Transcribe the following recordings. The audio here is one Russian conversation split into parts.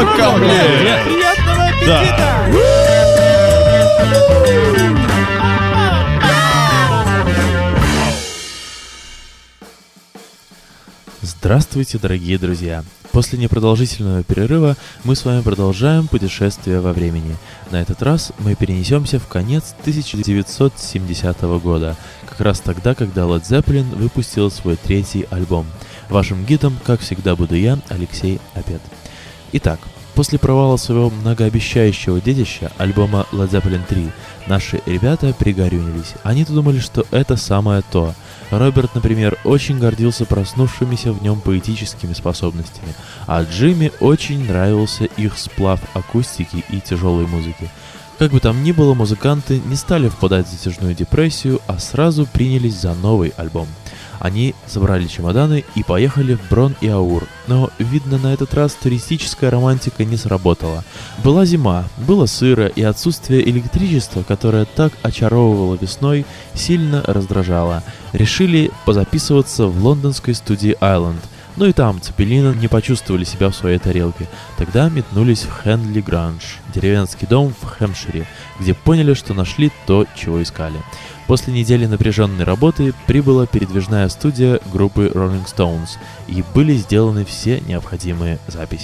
ко мне! Приятного аппетита! Здравствуйте, дорогие друзья! После непродолжительного перерыва мы с вами продолжаем путешествие во времени. На этот раз мы перенесемся в конец 1970 года, как раз тогда, когда Led Zeppelin выпустил свой третий альбом. Вашим гидом, как всегда, буду я, Алексей Опет. Итак, после провала своего многообещающего детища, альбома Led Zeppelin 3, наши ребята пригорюнились. Они-то думали, что это самое то. Роберт, например, очень гордился проснувшимися в нем поэтическими способностями, а Джимми очень нравился их сплав акустики и тяжелой музыки. Как бы там ни было, музыканты не стали впадать в затяжную депрессию, а сразу принялись за новый альбом. Они собрали чемоданы и поехали в Брон и Аур, но, видно, на этот раз туристическая романтика не сработала. Была зима, было сыро, и отсутствие электричества, которое так очаровывало весной, сильно раздражало. Решили позаписываться в лондонской студии Island, но и там Цеппелины не почувствовали себя в своей тарелке. Тогда метнулись в Хендли Гранж, деревенский дом в Хэмпшире, где поняли, что нашли то, чего искали. После недели напряженной работы прибыла передвижная студия группы Rolling Stones, и были сделаны все необходимые записи.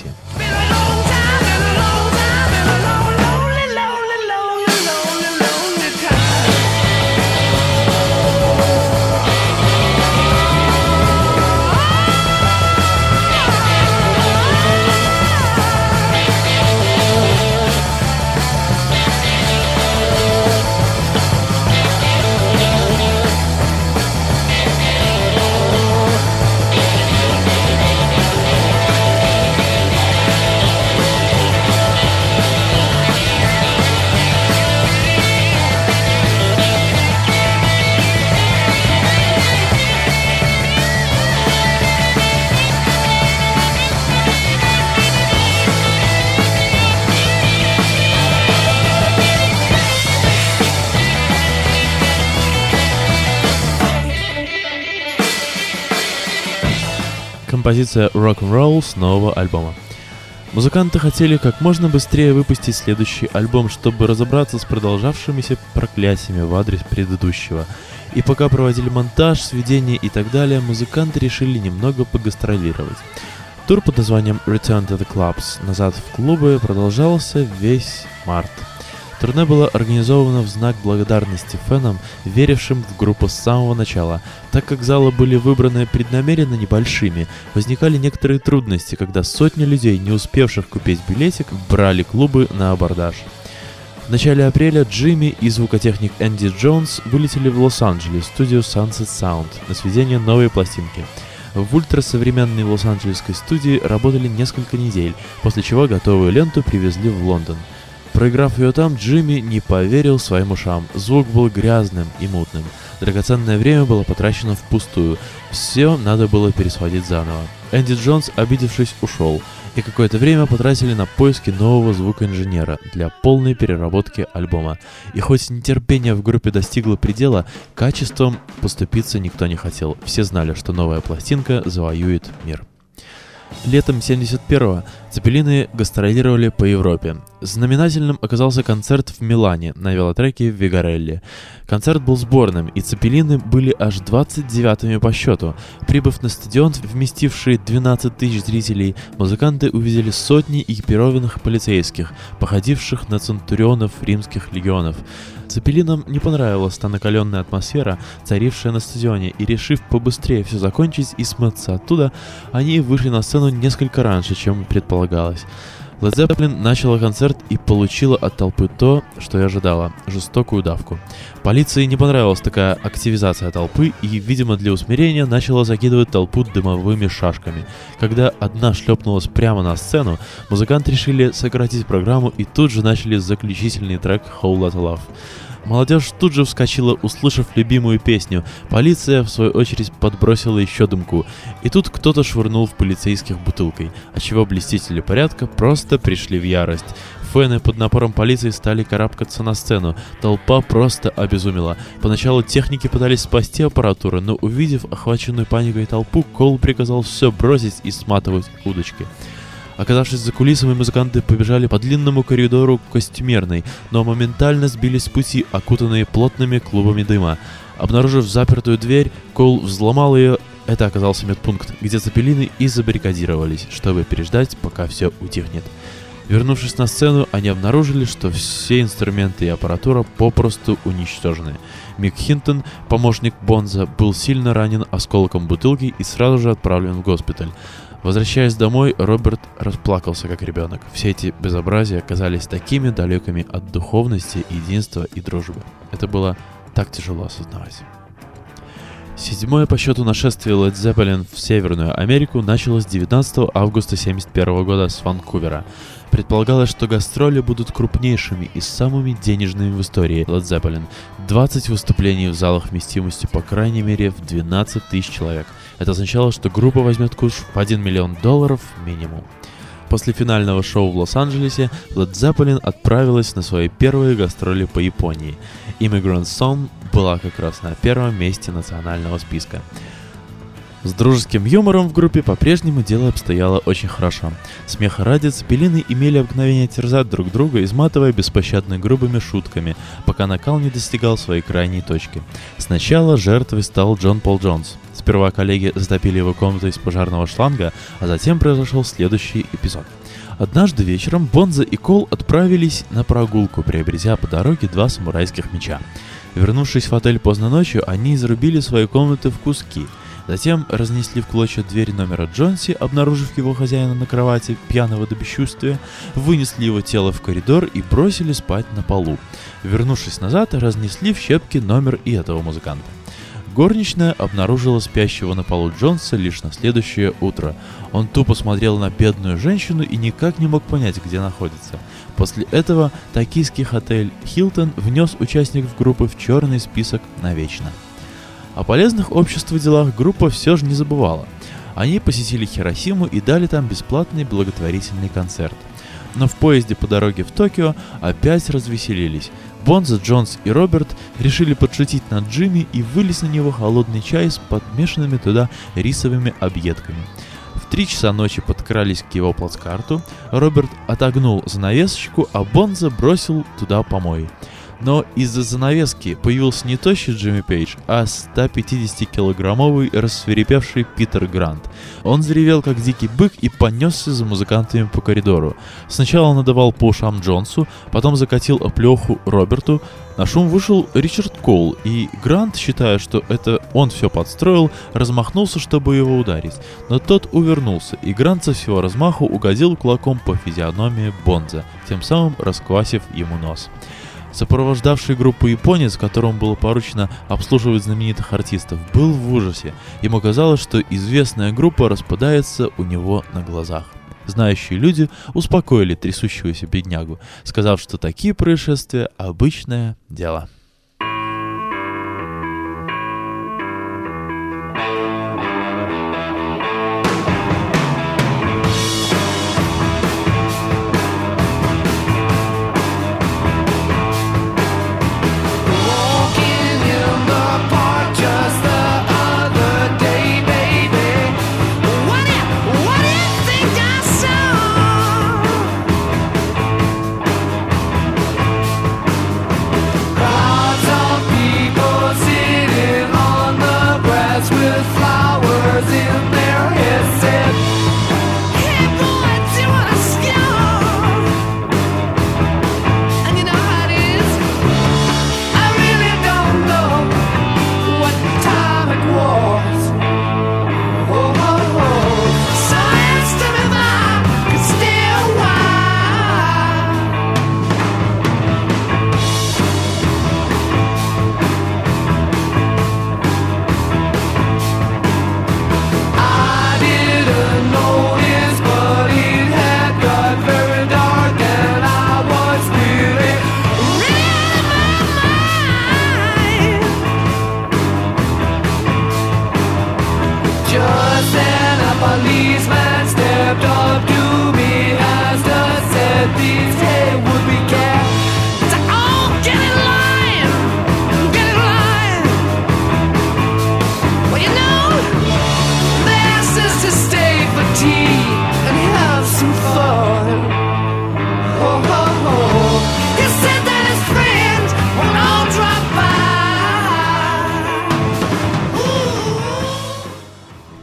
Композиция Rock'n'Roll с нового альбома. Музыканты хотели как можно быстрее выпустить следующий альбом, чтобы разобраться с продолжавшимися проклятиями в адрес предыдущего. И пока проводили монтаж, сведения и так далее, музыканты решили немного погастролировать. Тур под названием Return to the Clubs «Назад в клубы» продолжался весь март. Турне было организовано в знак благодарности фэнам, верившим в группу с самого начала. Так как залы были выбраны преднамеренно небольшими, возникали некоторые трудности, когда сотни людей, не успевших купить билетик, брали клубы на абордаж. В начале апреля Джимми и звукотехник Энди Джонс вылетели в Лос-Анджелес в студию Sunset Sound на сведение новой пластинки. В ультрасовременной лос-анджелесской студии работали несколько недель, после чего готовую ленту привезли в Лондон. Проиграв ее там, Джимми не поверил своим ушам. Звук был грязным и мутным. Драгоценное время было потрачено впустую. Все надо было пересводить заново. Энди Джонс, обидевшись, ушел. И какое-то время потратили на поиски нового звукоинженера для полной переработки альбома. И хоть нетерпение в группе достигло предела, качеством поступиться никто не хотел. Все знали, что новая пластинка завоюет мир. Летом 71-го Цеппелины гастролировали по Европе. Знаменательным оказался концерт в Милане на велотреке в Вигарелле. Концерт был сборным, и Цеппелины были аж 29-ми по счету. Прибыв на стадион, вместивший 12 тысяч зрителей, музыканты увидели сотни экипированных полицейских, походивших на центурионов римских легионов. Цеппелинам не понравилась та накаленная атмосфера, царившая на стадионе, и, решив побыстрее все закончить и смыться оттуда, они вышли на сцену несколько раньше, чем предполагалось. Led Zeppelin начала концерт и получила от толпы то, что и ожидала – жестокую давку. Полиции не понравилась такая активизация толпы и, видимо, для усмирения начала закидывать толпу дымовыми шашками. Когда одна шлепнулась прямо на сцену, музыканты решили сократить программу и тут же начали заключительный трек «Whole Lotta Love». Молодежь тут же вскочила, услышав любимую песню. Полиция, в свою очередь, подбросила еще дымку. И тут кто-то швырнул в полицейских бутылкой, отчего блюстители порядка просто пришли в ярость. Фэны под напором полиции стали карабкаться на сцену. Толпа просто обезумела. Поначалу техники пытались спасти аппаратуру, но, увидев охваченную паникой толпу, Кол приказал все бросить и сматывать удочки. Оказавшись за кулисами, музыканты побежали по длинному коридору к костюмерной, но моментально сбились с пути, окутанные плотными клубами дыма. Обнаружив запертую дверь, Коул взломал ее. Это оказался медпункт, где цепелины и забаррикадировались, чтобы переждать, пока все утихнет. Вернувшись на сцену, они обнаружили, что все инструменты и аппаратура попросту уничтожены. Мик Хинтон, помощник Бонза, был сильно ранен осколком бутылки и сразу же отправлен в госпиталь. Возвращаясь домой, Роберт расплакался как ребенок. Все эти безобразия оказались такими далекими от духовности, единства и дружбы. Это было так тяжело осознавать. Седьмое по счету нашествие Led Zeppelin в Северную Америку началось 19 августа 1971 года с Ванкувера. Предполагалось, что гастроли будут крупнейшими и самыми денежными в истории Led Zeppelin. 20 выступлений в залах вместимостью по крайней мере в 12 тысяч человек. Это означало, что группа возьмет курс в $1 миллион минимум. После финального шоу в Лос-Анджелесе Led Zeppelin отправилась на свои первые гастроли по Японии. Immigrant Song была как раз на первом месте национального списка. С дружеским юмором в группе по-прежнему дело обстояло очень хорошо. Смеха ради, цепелины имели обыкновение терзать друг друга, изматывая беспощадно грубыми шутками, пока накал не достигал своей крайней точки. Сначала жертвой стал Джон Пол Джонс. Сперва коллеги затопили его комнату из пожарного шланга, а затем произошел следующий эпизод. Однажды вечером Бонза и Кол отправились на прогулку, приобретя по дороге 2 самурайских меча. Вернувшись в отель поздно ночью, они изрубили свои комнаты в куски. Затем разнесли в клочья дверь номера Джонси, обнаружив его хозяина на кровати, пьяного до бесчувствия, вынесли его тело в коридор и бросили спать на полу. Вернувшись назад, разнесли в щепки номер и этого музыканта. Горничная обнаружила спящего на полу Джонса лишь на следующее утро. Он тупо смотрел на бедную женщину и никак не мог понять, где находится. После этого токийский отель «Хилтон» внес участников группы в черный список навечно. О полезных обществу делах группа все же не забывала. Они посетили Хиросиму и дали там бесплатный благотворительный концерт. Но в поезде по дороге в Токио опять развеселились. Бонза, Джонс и Роберт решили подшутить над Джимми и вылить на него холодный чай с подмешанными туда рисовыми объедками. В 3 часа ночи подкрались к его плацкарту, Роберт отогнул занавесочку, а Бонза бросил туда помой. Но из-за занавески появился не тощий Джимми Пейдж, а 150-килограммовый рассвирепевший Питер Грант. Он заревел как дикий бык и понесся за музыкантами по коридору. Сначала он надавал по ушам Джонсу, потом закатил оплеуху Роберту. На шум вышел Ричард Коул, и Грант, считая, что это он все подстроил, размахнулся, чтобы его ударить. Но тот увернулся, и Грант со всего размаху угодил кулаком по физиономии Бонза, тем самым расквасив ему нос. Сопровождавший группу японец, которому было поручено обслуживать знаменитых артистов, был в ужасе. Ему казалось, что известная группа распадается у него на глазах. Знающие люди успокоили трясущегося беднягу, сказав, что такие происшествия – обычное дело. Bye.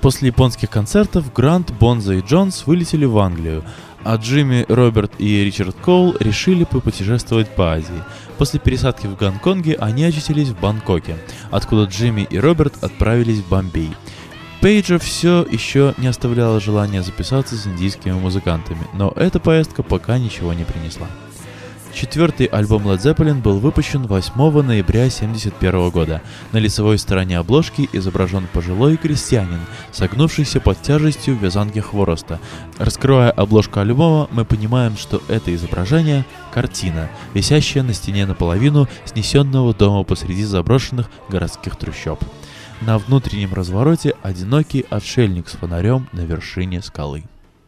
После японских концертов Грант, Бонзо и Джонс вылетели в Англию, а Джимми, Роберт и Ричард Коул решили попутешествовать по Азии. После пересадки в Гонконге они очутились в Бангкоке, откуда Джимми и Роберт отправились в Бомбей. Пейджа все еще не оставляло желания записаться с индийскими музыкантами, но эта поездка пока ничего не принесла. Четвертый альбом Led Zeppelin был выпущен 8 ноября 1971 года. На лицевой стороне обложки изображен пожилой крестьянин, согнувшийся под тяжестью вязанки хвороста. Раскрывая обложку альбома, мы понимаем, что это изображение – картина, висящая на стене наполовину снесенного дома посреди заброшенных городских трущоб. На внутреннем развороте одинокий отшельник с фонарем на вершине скалы.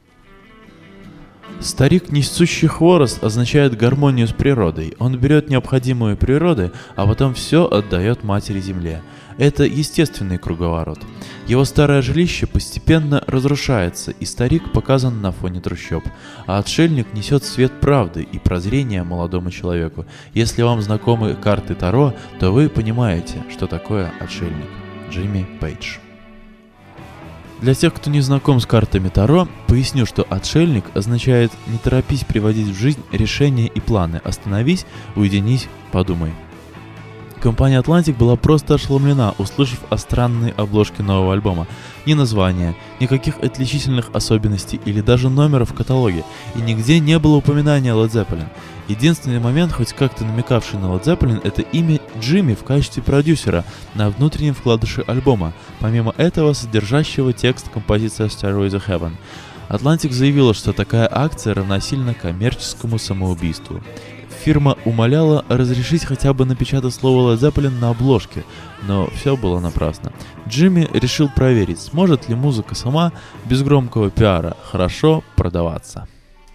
Старик, несущий хворост, означает гармонию с природой. Он берет необходимые природы, а потом все отдает матери земле. Это естественный круговорот. Его старое жилище постепенно разрушается, и старик показан на фоне трущоб. А отшельник несет свет правды и прозрения молодому человеку. Если вам знакомы карты Таро, то вы понимаете, что такое отшельник. Джимми Пейдж. Для тех, кто не знаком с картами Таро, поясню, что отшельник означает «не торопись приводить в жизнь решения и планы, остановись, уединись, подумай». Компания Atlantic была просто ошеломлена, услышав о странной обложке нового альбома. Ни названия, никаких отличительных особенностей или даже номера в каталоге, и нигде не было упоминания Led Zeppelin. Единственный момент, хоть как-то намекавший на Led Zeppelin, это имя Джимми в качестве продюсера на внутреннем вкладыше альбома, помимо этого содержащего текст композиции Stairway to Heaven. Atlantic заявила, что такая акция равносильна коммерческому самоубийству. Фирма умоляла разрешить хотя бы напечатать слово Led Zeppelin на обложке, но все было напрасно. Джимми решил проверить, сможет ли музыка сама, без громкого пиара, хорошо продаваться.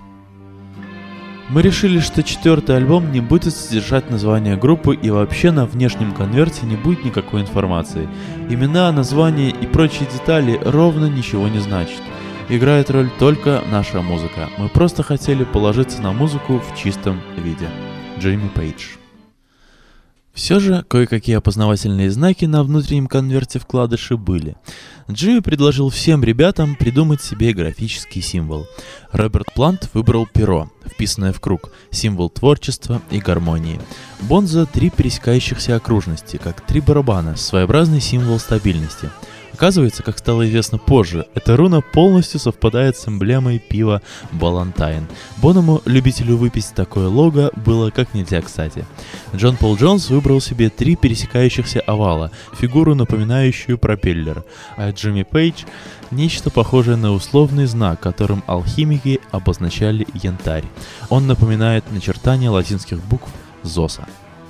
Мы решили, что четвертый альбом не будет содержать название группы и вообще на внешнем конверте не будет никакой информации. Имена, названия и прочие детали ровно ничего не значат. Играет роль только наша музыка. Мы просто хотели положиться на музыку в чистом виде. Джимми Пейдж. Все же, кое-какие опознавательные знаки на внутреннем конверте вкладыши были. Джимми предложил всем ребятам придумать себе графический символ. Роберт Плант выбрал перо, вписанное в круг, символ творчества и гармонии. Бонзо — 3 пересекающихся окружности, как 3 барабана, своеобразный символ стабильности. Оказывается, как стало известно позже, эта руна полностью совпадает с эмблемой пива Балантайн. Бонному, любителю выпить такое лого, было как нельзя кстати. Джон Пол Джонс выбрал себе 3 пересекающихся овала, фигуру, напоминающую пропеллер, а Джимми Пейдж — нечто похожее на условный знак, которым алхимики обозначали янтарь. Он напоминает начертание латинских букв ЗОСа.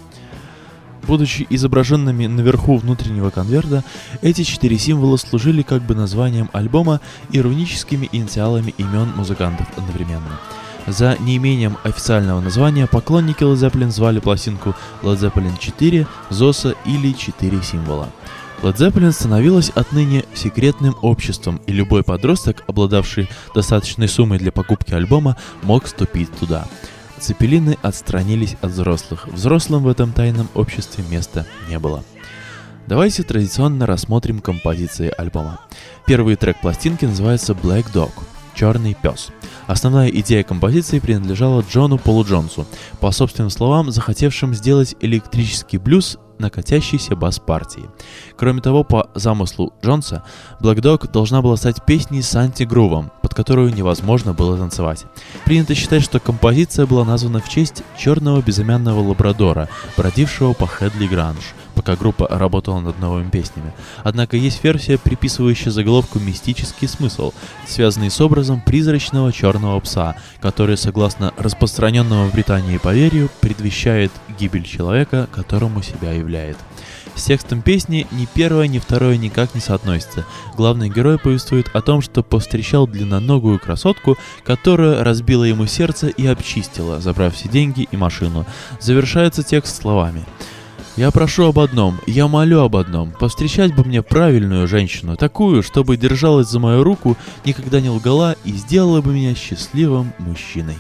Будучи изображенными наверху внутреннего конверта, эти 4 символа служили как бы названием альбома и руническими инициалами имен музыкантов одновременно. За неимением официального названия поклонники Led Zeppelin звали пластинку Led Zeppelin 4, ЗОСа или 4 символа. Led Zeppelin становилась отныне секретным обществом, и любой подросток, обладавший достаточной суммой для покупки альбома, мог вступить туда. Цепелины отстранились от взрослых. Взрослым в этом тайном обществе места не было. Давайте традиционно рассмотрим композиции альбома. Первый трек пластинки называется Black Dog – «Черный пес». Основная идея композиции принадлежала Джону Полу Джонсу, по собственным словам, захотевшим сделать электрический блюз на катящейся бас-партии. Кроме того, по замыслу Джонса, Black Dog должна была стать песней с антигрувом, под которую невозможно было танцевать. Принято считать, что композиция была названа в честь черного безымянного лабрадора, бродившего по Хедли Гранж, пока группа работала над новыми песнями. Однако есть версия, приписывающая заголовку мистический смысл, связанный с образом призрачного черного пса, который, согласно распространенному в Британии поверью, предвещает гибель человека, которому себя являет. С текстом песни ни первое, ни второе никак не соотносится. Главный герой повествует о том, что повстречал длинноногую красотку, которая разбила ему сердце и обчистила, забрав все деньги и машину. Завершается текст словами: «Я прошу об одном, я молю об одном, повстречать бы мне правильную женщину, такую, чтобы держалась за мою руку, никогда не лгала и сделала бы меня счастливым мужчиной».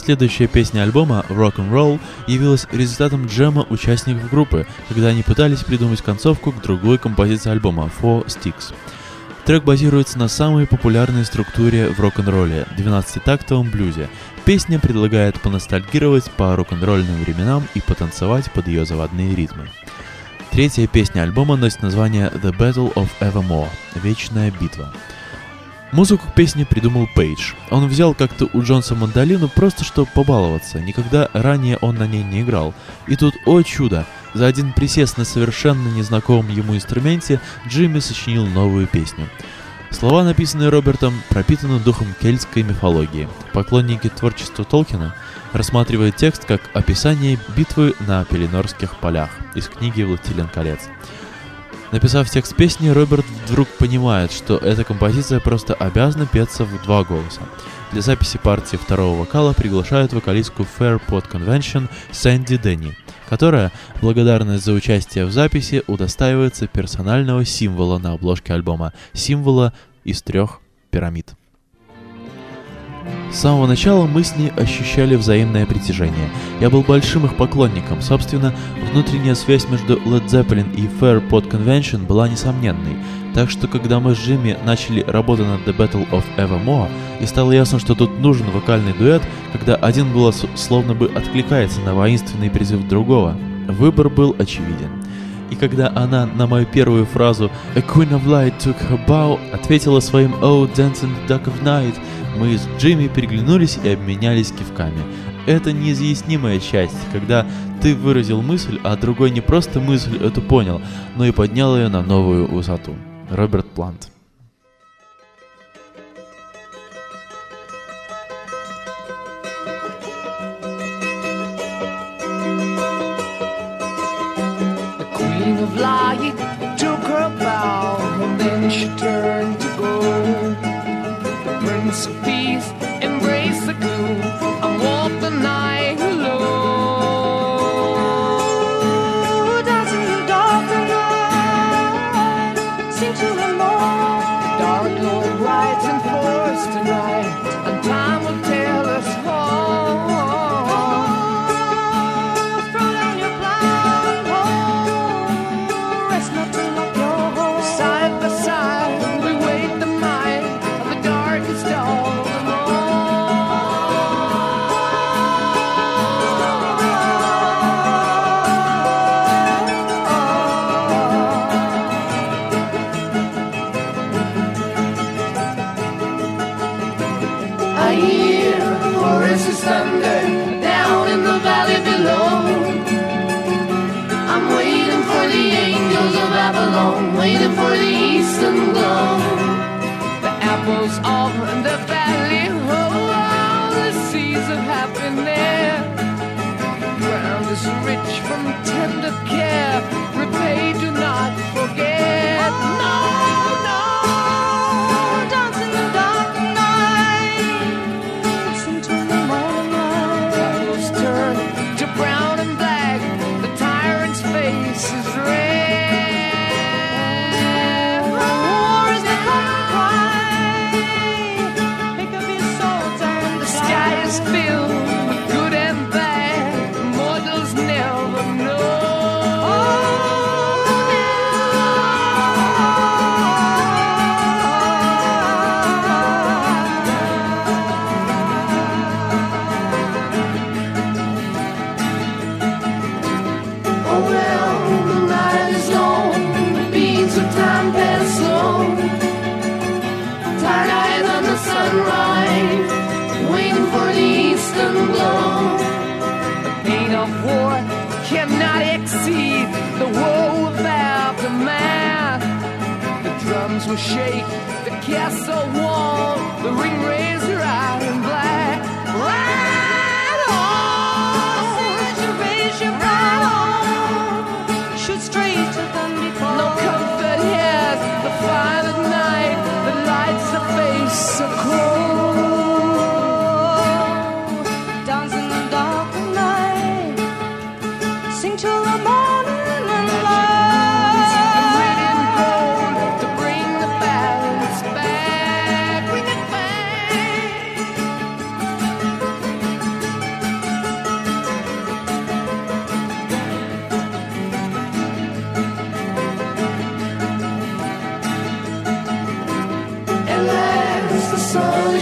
Следующая песня альбома «Rock'n'Roll» явилась результатом джема участников группы, когда они пытались придумать концовку к другой композиции альбома «Four Sticks». Трек базируется на самой популярной структуре в рок-н-ролле – 12-тактовом блюзе. Песня предлагает поностальгировать по рок-н-ролльным временам и потанцевать под ее заводные ритмы. Третья песня альбома носит название «The Battle of Evermore» – «Вечная битва». Музыку к песне придумал Пейдж. Он взял как-то у Джонса мандолину просто чтобы побаловаться, никогда ранее он на ней не играл. И тут, о чудо, за один присест на совершенно незнакомом ему инструменте Джимми сочинил новую песню. Слова, написанные Робертом, пропитаны духом кельтской мифологии. Поклонники творчества Толкина рассматривают текст как описание битвы на Пеленорских полях из книги «Властелин колец». Написав текст песни, Роберт вдруг понимает, что эта композиция просто обязана петься в два голоса. Для записи партии второго вокала приглашают вокалистку Fairport Convention Сэнди Денни, которая, благодарность за участие в записи, удостаивается персонального символа на обложке альбома, символа из 3 пирамид. С самого начала мы с ней ощущали взаимное притяжение. Я был большим их поклонником. Собственно, внутренняя связь между Led Zeppelin и Fairport Convention была несомненной. Так что, когда мы с Джимми начали работу над The Battle of Evermore, и стало ясно, что тут нужен вокальный дуэт, когда один голос словно бы откликается на воинственный призыв другого, выбор был очевиден. И когда она на мою первую фразу «A Queen of Light took her bow» ответила своим «Oh, dancing the dark of night», мы с Джимми переглянулись и обменялись кивками. Это неизъяснимое счастье, когда ты выразил мысль, а другой не просто мысль эту понял, но и поднял ее на новую высоту. Роберт Плант. The Queen of Light took her bow, and then she turned to go. Prince of Peace embraced the gloom and walked the night alone. Dancing in the dark of night, sing to the Lord. The Dark Lord rides in force tonight, and time will tell us all. Throw down your blindfold, rest not to lock your hold. Side by side, we wait the might of the darkest dawn. I hear Horace's thunder down in the valley below. I'm waiting for the angels of Avalon, waiting for the eastern glow. The apples of the valley, oh, the seeds of happiness. Ground is rich from tender care, repay, do not forget. No, no, dance in the dark night, listen to the morning light. Apples turn to brown and black, the tyrant's face is red. War is the common cry, pick up your swords and the sky is filled with good and bad, mortals never know. Oh well, the night is long, the beats of time pass slow. Tired-eyed on the sunrise, waiting for the eastern glow. The pain of war cannot exceed the woe of aftermath. The drums will shake, the castle wall, the ring razor out in black. Ride on, raise your right on, shoot straight to them before. No comfort here, the fire at night, the lights of face so cold. Dance in the dark of night, sing till the morning light. Red and gold to bring the balance back, bring it back.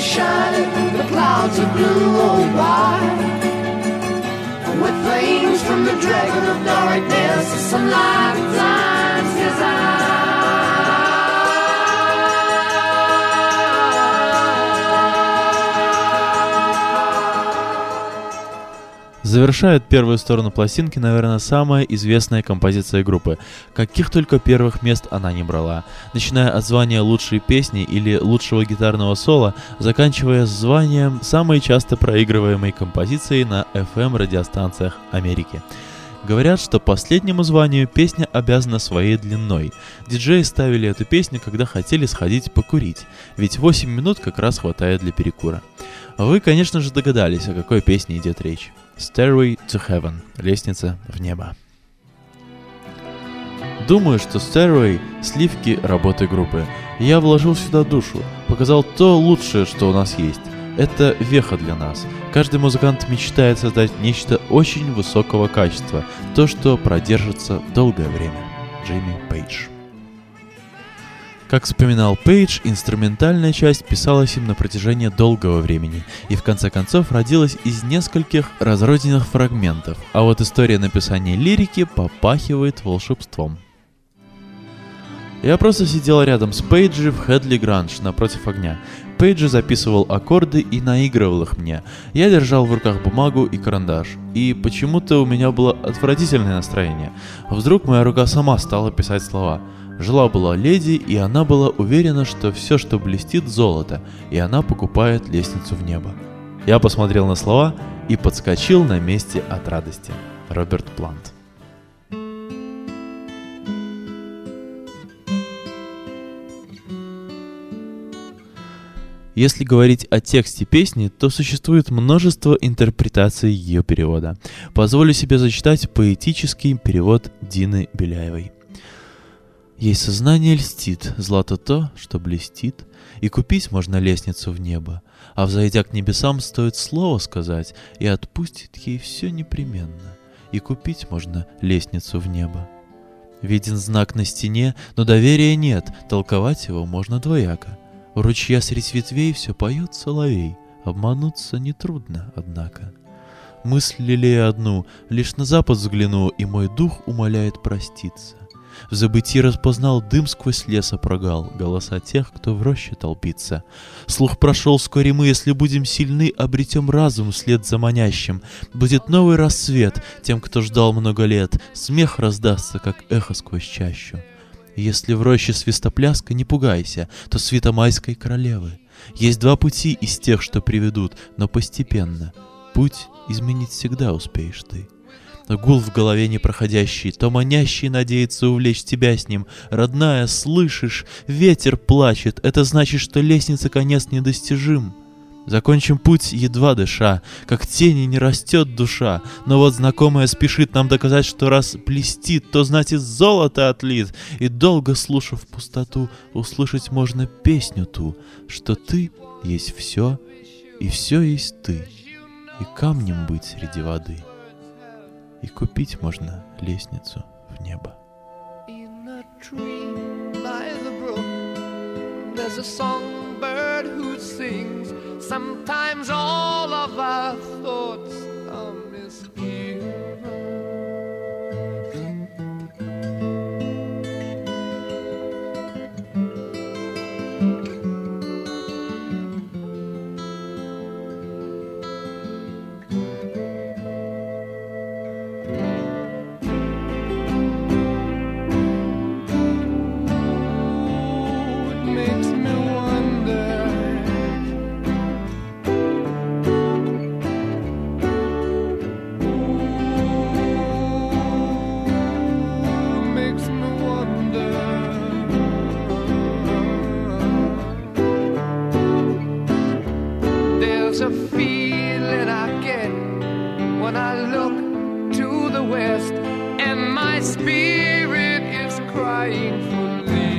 is shining, the clouds are blue, oh why? With flames from the dragon of darkness, some lifetimes design. Завершает первую сторону пластинки, наверное, самая известная композиция группы. Каких только первых мест она не брала. Начиная от звания лучшей песни или лучшего гитарного соло, заканчивая званием самой часто проигрываемой композиции на FM-радиостанциях Америки. Говорят, что последнему званию песня обязана своей длиной. Диджеи ставили эту песню, когда хотели сходить покурить, ведь 8 минут как раз хватает для перекура. Вы, конечно же, догадались, о какой песне идет речь. Stairway to Heaven. Лестница в небо. Думаю, что Stairway — сливки работы группы. Я вложил сюда душу, показал то лучшее, что у нас есть. Это веха для нас. Каждый музыкант мечтает создать нечто очень высокого качества, то, что продержится долгое время. Джимми Пейдж. Как вспоминал Пейдж, инструментальная часть писалась им на протяжении долгого времени и в конце концов родилась из нескольких разрозненных фрагментов, а вот история написания лирики попахивает волшебством. Я просто сидел рядом с Пейджи в Хедли Гранж напротив огня. Пейджи записывал аккорды и наигрывал их мне. Я держал в руках бумагу и карандаш. И почему-то у меня было отвратительное настроение. Вдруг моя рука сама стала писать слова. Жила-была леди, и она была уверена, что все, что блестит, золото, и она покупает лестницу в небо. Я посмотрел на слова и подскочил на месте от радости. Роберт Плант. Если говорить о тексте песни, то существует множество интерпретаций ее перевода. Позволю себе зачитать поэтический перевод Дины Беляевой. Ей сознание льстит, злато то, что блестит, и купить можно лестницу в небо, а взойдя к небесам, стоит слово сказать, и отпустит ей все непременно, и купить можно лестницу в небо. Виден знак на стене, но доверия нет, толковать его можно двояко. У ручья средь ветвей все поет соловей, обмануться нетрудно, однако. Мысль лелея одну, лишь на запад взгляну, и мой дух умоляет проститься. В забытии распознал дым сквозь леса прогал, голоса тех, кто в роще толпится. Слух прошел вскоре мы, если будем сильны, обретем разум вслед за манящим. Будет новый рассвет тем, кто ждал много лет, смех раздастся, как эхо сквозь чащу. Если в роще свистопляска, не пугайся, то свита майской королевы. Есть два пути из тех, что приведут, но постепенно. Путь изменить всегда успеешь ты. Гул в голове непроходящий, то манящий надеется увлечь тебя с ним. Родная, слышишь, ветер плачет, это значит, что лестница конец недостижим. Закончим путь, едва дыша, как тени не растет душа. Но вот знакомая спешит нам доказать, что раз блестит, то значит золото отлит. И долго слушав пустоту, услышать можно песню ту, что ты есть все, и все есть ты, и камнем быть среди воды. И купить можно лестницу в небо. There's a songbird who sings. Sometimes all of our thoughts are misgiven. A feeling I get when I look to the west, and my spirit is crying for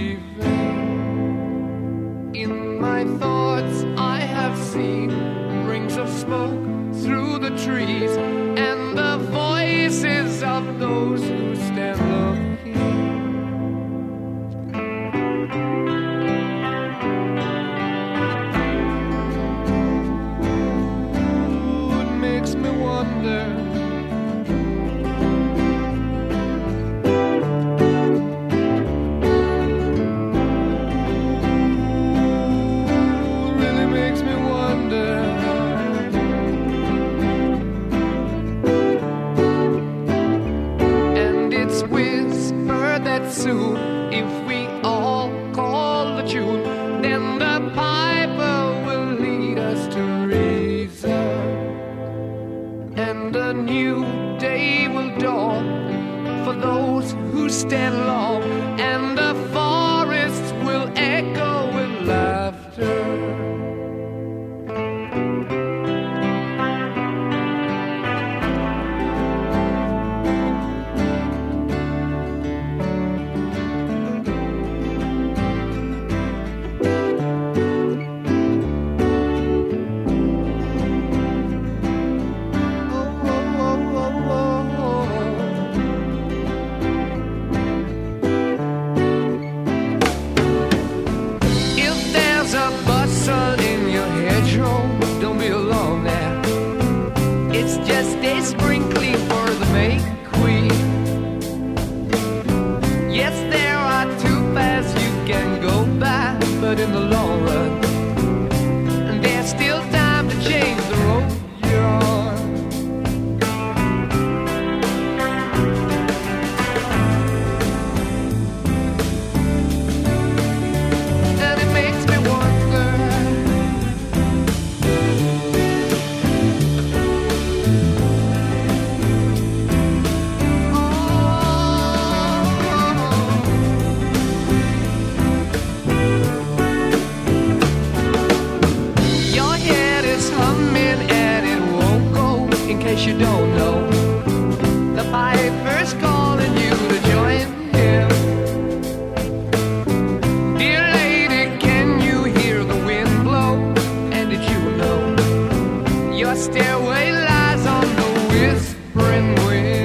leaving. In my thoughts I have seen rings of smoke through the trees, and the voices of those who stand looking. soon. If we all call the tune, then the piper will lead us to reason, and a new day will dawn for those who stand long, and the forests will echo with laughter. In the long run, and there's still time to change the road you're on. And it makes me wonder, you don't know, the piper's calling you to join him. Dear lady, can you hear the wind blow? And did you know your stairway lies on the whispering wind?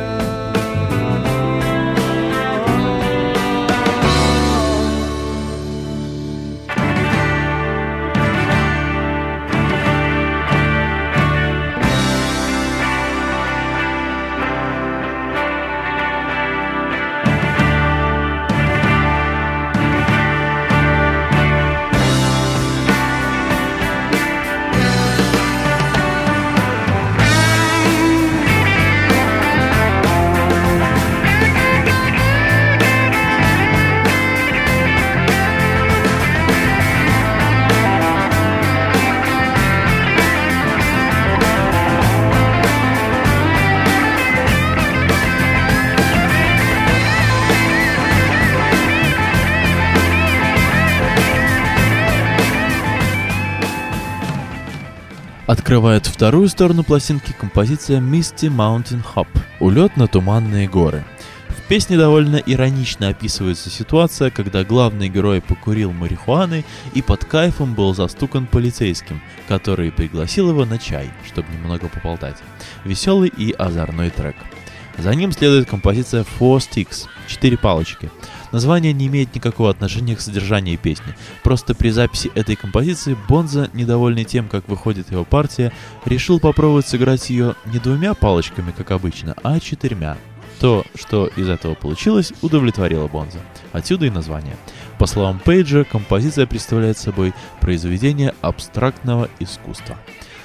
Открывает вторую сторону пластинки композиция Misty Mountain Hop — «Улет на туманные горы». В песне довольно иронично описывается ситуация, когда главный герой покурил марихуаны и под кайфом был застукан полицейским, который пригласил его на чай, чтобы немного поболтать. Веселый и озорной трек. За ним следует композиция Four Sticks — «4 палочки». Название не имеет никакого отношения к содержанию песни. Просто при записи этой композиции Бонзо, недовольный тем, как выходит его партия, решил попробовать сыграть ее не 2 палочками, как обычно, а 4. То, что из этого получилось, удовлетворило Бонзо. Отсюда и название. По словам Пейджа, композиция представляет собой произведение абстрактного искусства.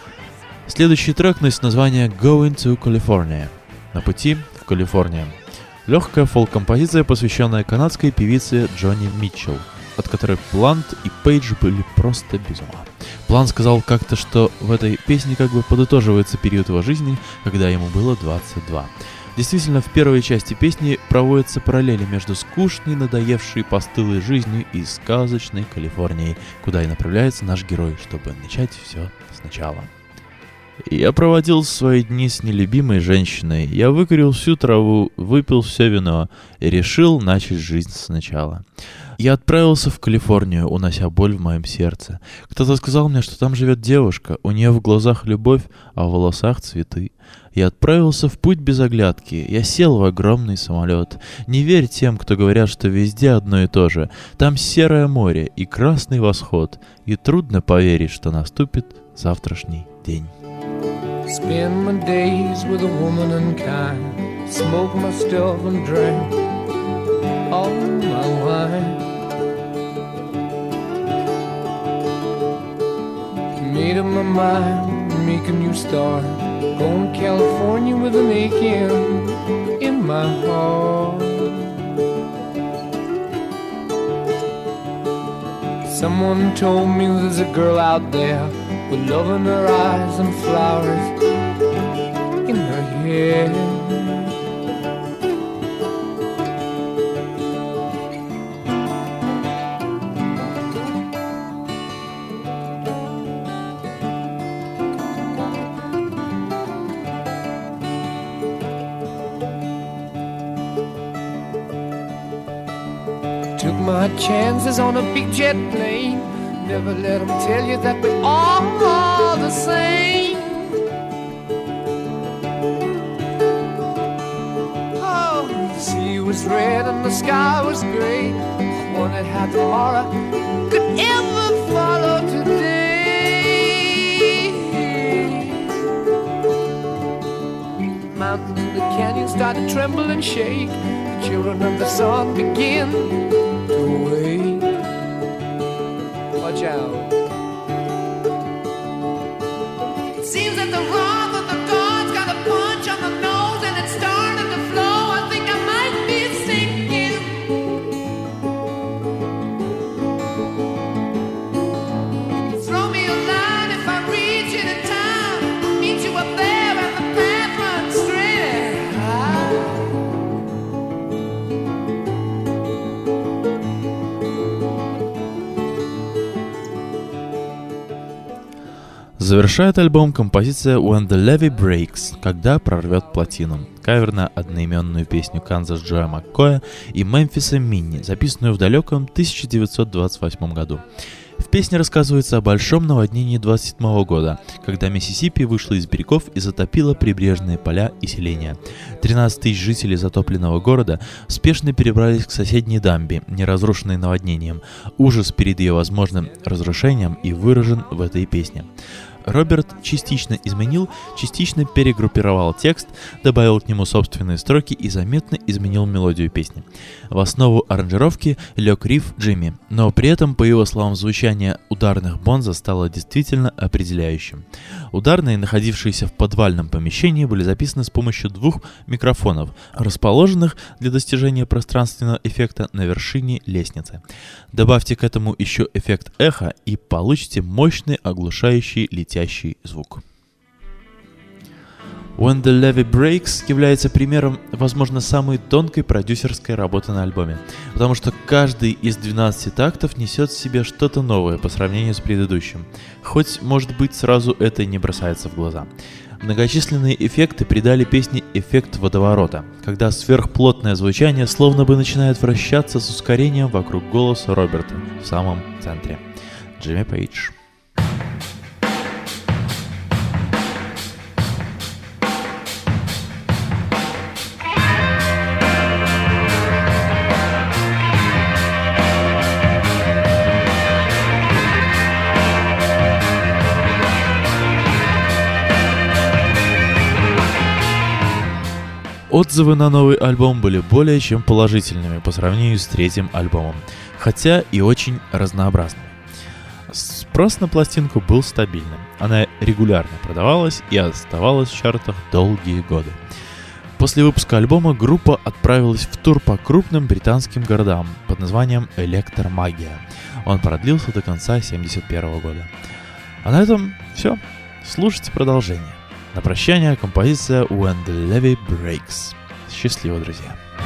Следующий трек носит название «Going to California» — «На пути в Калифорнию». Легкая фолк-композиция, посвященная канадской певице Джонни Митчелл, от которой Плант и Пейдж были просто без ума. Плант сказал как-то, что в этой песне как бы подытоживается период его жизни, когда ему было 22. Действительно, в первой части песни проводятся параллели между скучной, надоевшей постылой жизнью и сказочной Калифорнией, куда и направляется наш герой, чтобы начать все сначала. Я проводил свои дни с нелюбимой женщиной, я выкурил всю траву, выпил все вино и решил начать жизнь сначала. Я отправился в Калифорнию, унося боль в моем сердце. Кто-то сказал мне, что там живет девушка, у нее в глазах любовь, а в волосах цветы. Я отправился в путь без оглядки, я сел в огромный самолет. Не верь тем, кто говорят, что везде одно и то же. Там серое море и красный восход, и трудно поверить, что наступит завтрашний день. Spend my days with a woman unkind, smoke my stuff and drink all my wine. Made up my mind, make a new start, going to California with an aching in my heart. Someone told me there's a girl out there with love in her eyes and flowers in her hair. Took my chances on a big jet plane. Never let them tell you that we're all the same. Oh, the sea was red and the sky was gray. I wondered how tomorrow could ever follow today. The mountains and the canyons started to tremble and shake. The children of the sun begin to wake. Watch out. It seems that the wrath of the gods got a punch on the nose and it started to flow. I think I might be sinking. Throw me a line if I reach it in time. Meet you up there and the path runs straight. Завершает альбом композиция «When the Levee Breaks», «Когда прорвет плотину», кавер на одноименную песню Канзас Джоя Маккоя и Мемфиса Минни, записанную в далеком 1928 году. В песне рассказывается о большом наводнении 27 года, когда Миссисипи вышла из берегов и затопила прибрежные поля и селения. 13 тысяч жителей затопленного города спешно перебрались к соседней дамбе, не разрушенной наводнением. Ужас перед ее возможным разрушением и выражен в этой песне. Роберт частично изменил, частично перегруппировал текст, добавил к нему собственные строки и заметно изменил мелодию песни. В основу аранжировки лег рифф Джимми, но при этом, по его словам, звучание ударных Бонзо стало действительно определяющим. Ударные, находившиеся в подвальном помещении, были записаны с помощью 2 микрофонов, расположенных для достижения пространственного эффекта на вершине лестницы. Добавьте к этому еще эффект эха и получите мощный оглушающий летящий звук. When the Levee Breaks является примером, возможно, самой тонкой продюсерской работы на альбоме, потому что каждый из 12 тактов несет в себе что-то новое по сравнению с предыдущим, хоть, может быть, сразу это не бросается в глаза. Многочисленные эффекты придали песне эффект водоворота, когда сверхплотное звучание словно бы начинает вращаться с ускорением вокруг голоса Роберта в самом центре. Джимми Пейдж. Отзывы на новый альбом были более чем положительными по сравнению с третьим альбомом, хотя и очень разнообразными. Спрос на пластинку был стабильным, она регулярно продавалась и оставалась в чартах долгие годы. После выпуска альбома группа отправилась в тур по крупным британским городам под названием «Электромагия». Он продлился до конца 1971 года. А на этом все. Слушайте продолжение. На прощание композиция «When the Levee Breaks». Счастливо, друзья!